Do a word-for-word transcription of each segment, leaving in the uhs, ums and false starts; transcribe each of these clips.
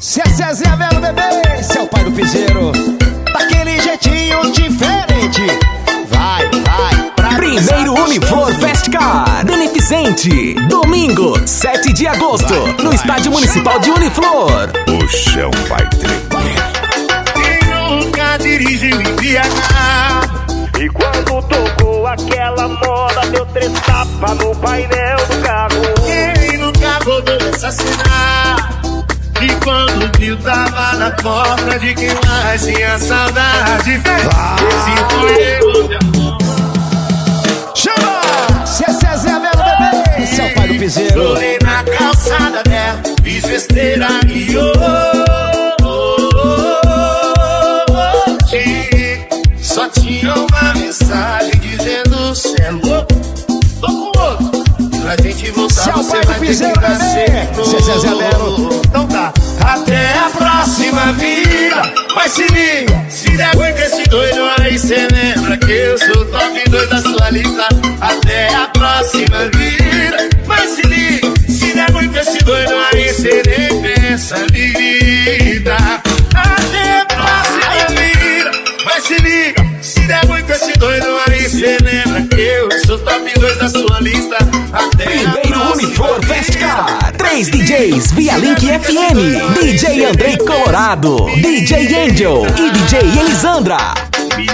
Se é Zezé Melo, bebê, se é o pai do piseiro, daquele jeitinho diferente. Vai, vai, pra Primeiro Uniflor Festcar Beneficente, domingo, sete de agosto, vai, no vai, Estádio Municipal de Uniflor. O chão vai tremer. Quem nunca dirigiu embriagado e quando tocou aquela moda deu três tapas no painel do carro? Quem nunca rodou assassinar e quando viu tava na porta de quem mais tinha saudade? Esse foi eu de amor. Chama! Se é Zezé Melo, bebê, se é o pai do piseiro. Rolei na calçada dela, fiz besteira e oh, oh, oh, oh, oh. Só tinha uma mensagem dizendo cê é louco, tô com outro. Pra gente voltar, se é o pai do piseiro, bebê, se é Zezé Melo. Então tá, até a próxima vida. Mas se liga, se der muito esse doido aí, cê lembra que eu sou top dois da sua lista. Até a próxima vida. Mas se liga, se der muito esse doido aí, cê nem pensa em vida. Até a próxima vida. Mas se liga, se der muito esse doido aí, cê lembra que eu sou top dois da sua lista. Até Primeiro Uniflor Festcar, três D Js via Link F M, D J Andrei Colorado, D J Angel e D J Elisandra. Me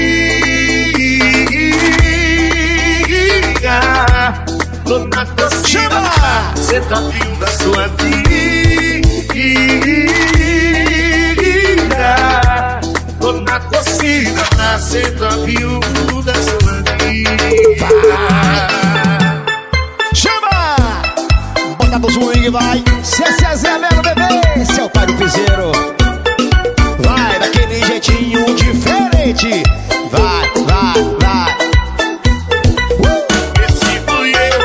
liga, tô na torcida, cê tá vindo da sua vida. Tô na torcida, cê tá vindo da sua vida. Chama! Bota do swing, vai. Se é Zezé Melo, bebê, se é o pai do piseiro. Vai, daquele jeitinho diferente. Vai, vai, vai. Uh! Esse fui eu,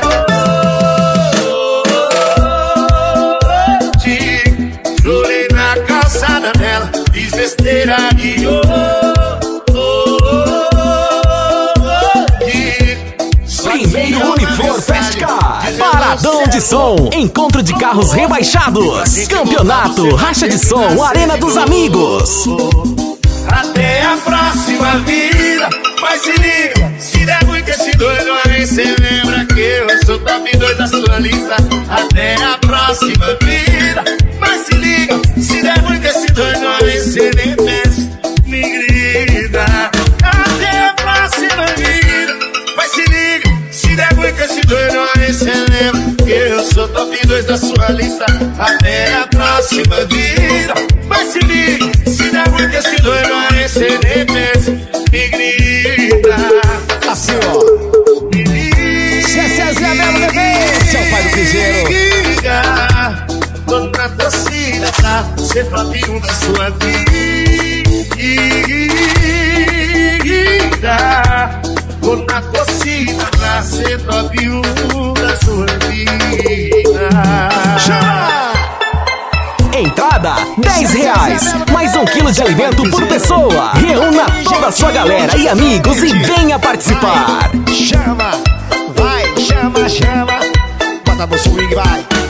te chorei na calçada dela, fiz besteira e oh, oh, oh, oh. Primeiro Uniflor Festcar, paradão de som, encontro de carros rebaixados, campeonato, racha de som, arena dos amigos. Até a próxima vida. Mas se liga, se der muito esse doido aí, cê lembra que eu sou top dois da sua lista. Até a próxima vida. Mas se liga, se der muito esse doido aí, cê nem pensa, me grita. Até a próxima vida. Mas se liga, se der muito esse doido aí, cê lembra que eu sou top dois da sua lista. Até a próxima vida. Mas se liga, se der muito esse doido aí, cê nem pensa, me grita. Assim, ó. Me liga, se é Zezé Melo, bebê, se é o pai do piseiro. Liga, tô na torcida, tá? Cê top um da sua vida. Tô na torcida, tá? Cê top um da sua vida. Chama! Entrada dez reais, mais um quilo de alimento por pessoa. Reúna toda a sua galera e amigos e venha participar. Chama, vai, chama, chama. Bota no swing, vai.